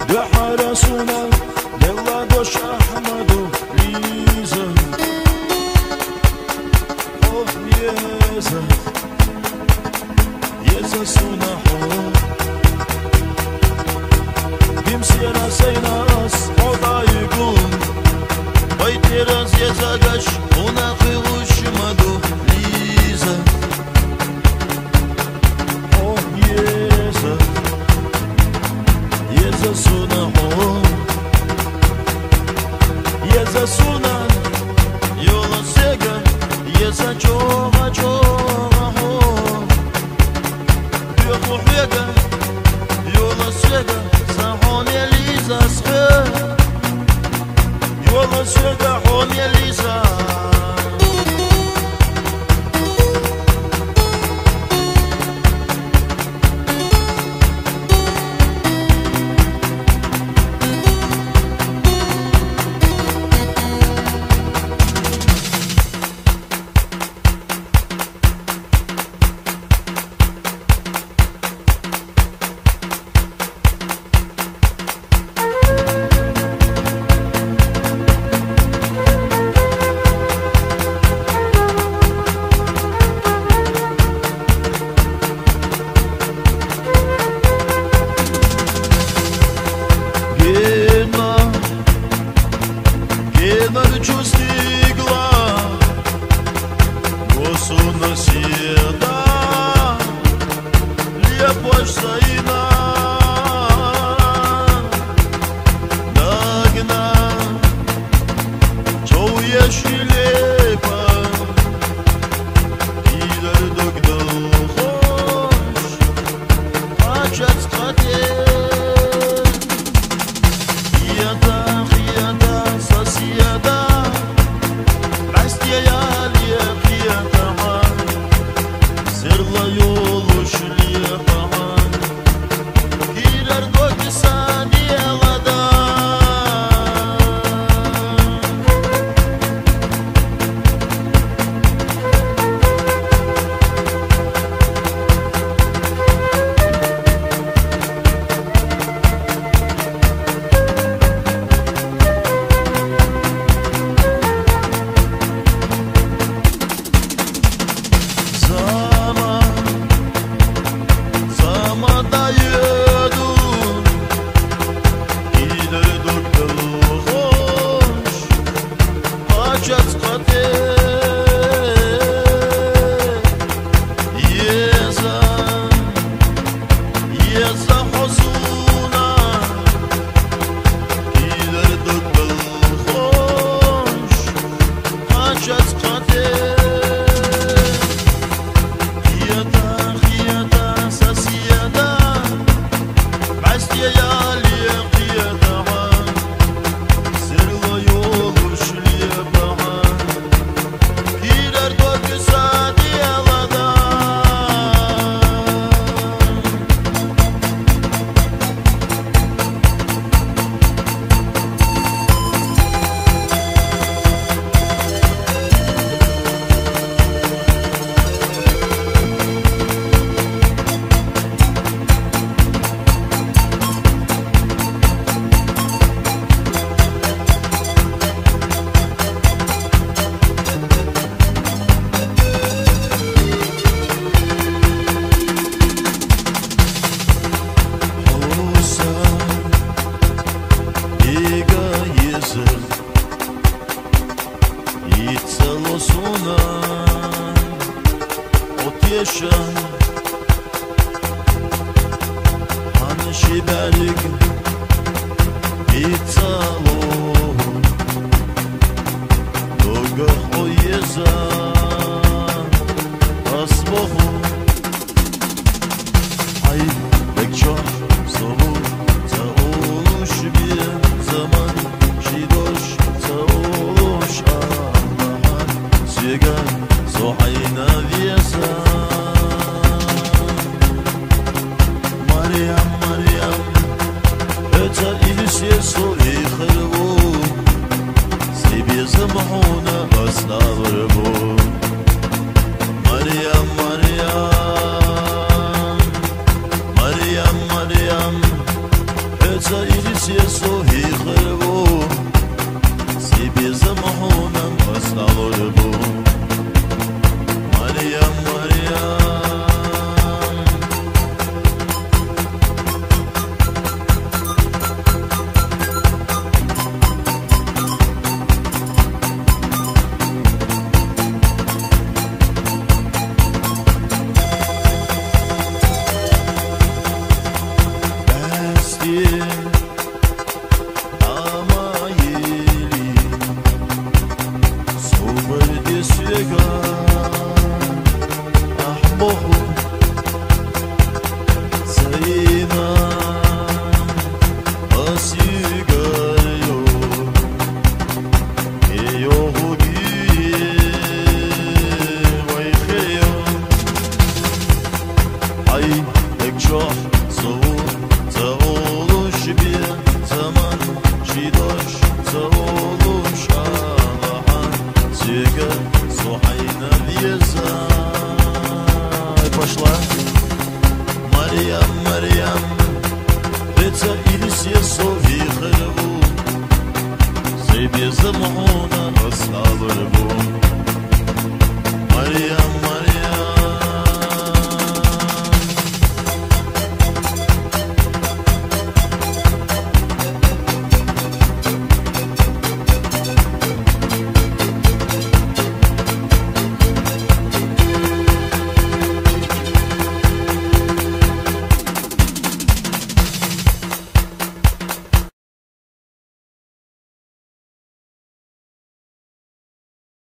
بحرسونا دلا دوش أحمدو ليزا أوه يزا يزا سونا حو بيمسينا سيناس حوضا يقوم بيتي راس يزا قش وناقي وش مدو ليزا أوه يزا يزا سونا حو يزا سونا يولا سيغا يزا جوغا جوغا حو بيخو حيغا يولا سيغا ساحون يليزا سخير يولا سيغا حون يليزا Ночью стигла, осуна седа, лепош саина, нагна, чоуеш и лепа, идер догдал хош, ачат скате, ята, сосьеда. Veca iris jesu hikhrevu Si biza mahunam astalorbu Maryam, Maryam Maryam, Maryam, Veca iris jesu hikhrevu Si biza mahunam astalorbu